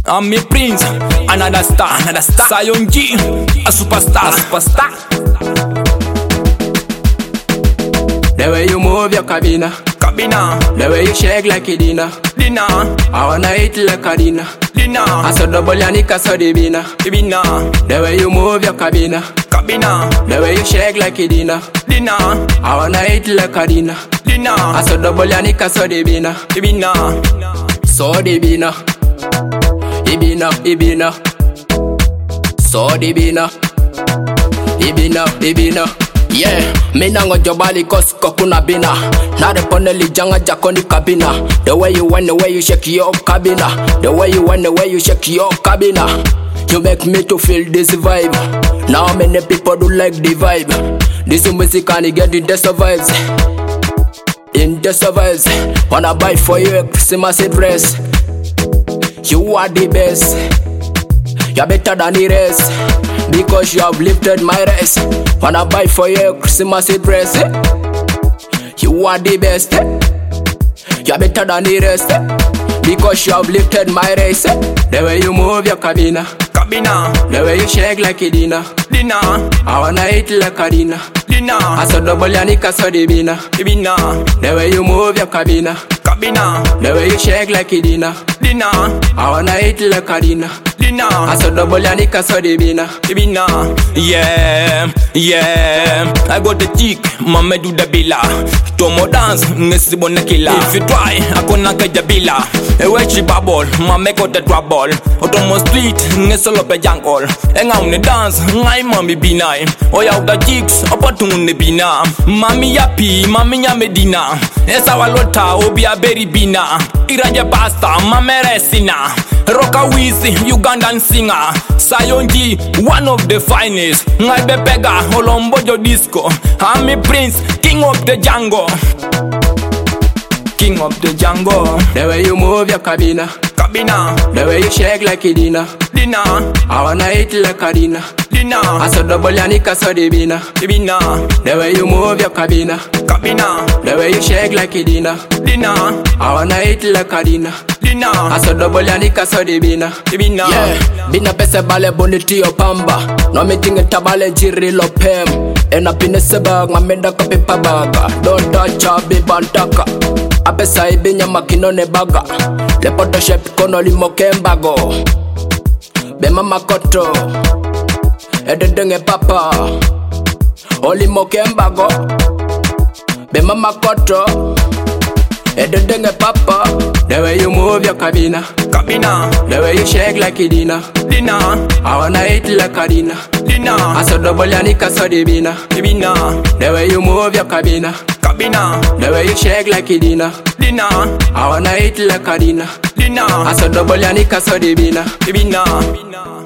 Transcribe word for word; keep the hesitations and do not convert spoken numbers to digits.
I'm me prince, another star, another star. Sion G, a superstar, a superstar. The way you move your cabina, cabina. The way you shake like a dinner, dinner. I wanna eat like a dinner, dinner. I saw double yanika so the bina, bina. The way you move your cabina, cabina. The way you shake like a dinner, dinner. I wanna eat like a dinner, dinner. I saw double yanika so the bina, bina. So the bina, ibina, ibina, so the bina, ibina, ibina. Yeah, mina ngojo bali kosko kuna bina. Na the poneli janga jakoni kabina. The way you want, the way you shake your cabina. The way you want, the way you shake your cabina. You make me to feel this vibe. Now many people do like the vibe. This music and get in the survives. In the survives. Wanna buy for you a Christmas dress. You are the best. You're better than the rest. Because you have lifted my race. Wanna buy for you a Christmas dress, eh? You are the best, eh? You're better than the rest, eh? Because you have lifted my race, eh? The way you move your cabina, cabina. The way you shake like a dinner, dinner. I wanna eat like a dinner, dinner. I saw double yanika so the bina, bina. The way you move your cabina, cabina. The way you shake like a dinner, dinner. I wanna eat like a dinner, dinner. I saw double yanika so the bina, bina. Yeah, yeah. I got the chick, mama do the bila. Tomo dance, ngesi bona killer. If you try, akona kaja bila. Ewe chi bubble, mama got the trouble. Otomo street, ngesolo pe jankol. Enga une dance, ngai mami bina. Oya uda chicks, opportunity bina. Mami yapi, mami ya medina. Esa walota, obi a berry bina. Iraja pasta, mame resina. Roka Wizzy, Ugandan singer. Sion G, one of the finest. Ngai bepega, Olombojo disco. I'm a prince, king of the jungle. King of the jungle. The way you move your cabina, cabina. The way you shake like a dinner, dinner. I wanna eat like a dinner, dinner. I saw double yanika so the bina, bina. The way you move your cabina, cabina. The way you shake like a dinner, dinner. I wanna eat like a dinner, dinner. I saw double yanika so the bina, bina. Yeah, bina pese bale boniti o pamba. No me tinge tabale jiri lo pem. Ena pine sebag mamenda kapi pabaga. Don't touch a bibantaka. Apesa ibinya makino ne baga. Le photoshop kono limo kembago. Bema makoto ededenge papa. Olimo kembago. Bema makoto ededenge papa. The way you move your cabina, cabina. The way you shake like a dinner, dinner. I wanna eat like a dinner, dinner. I saw double yanika so the bina, bina. The way you move your cabina, cabina. The way you shake like a dinner, dinner. I wanna eat like a dinner, dinner. I saw double yanika so the bina, bina.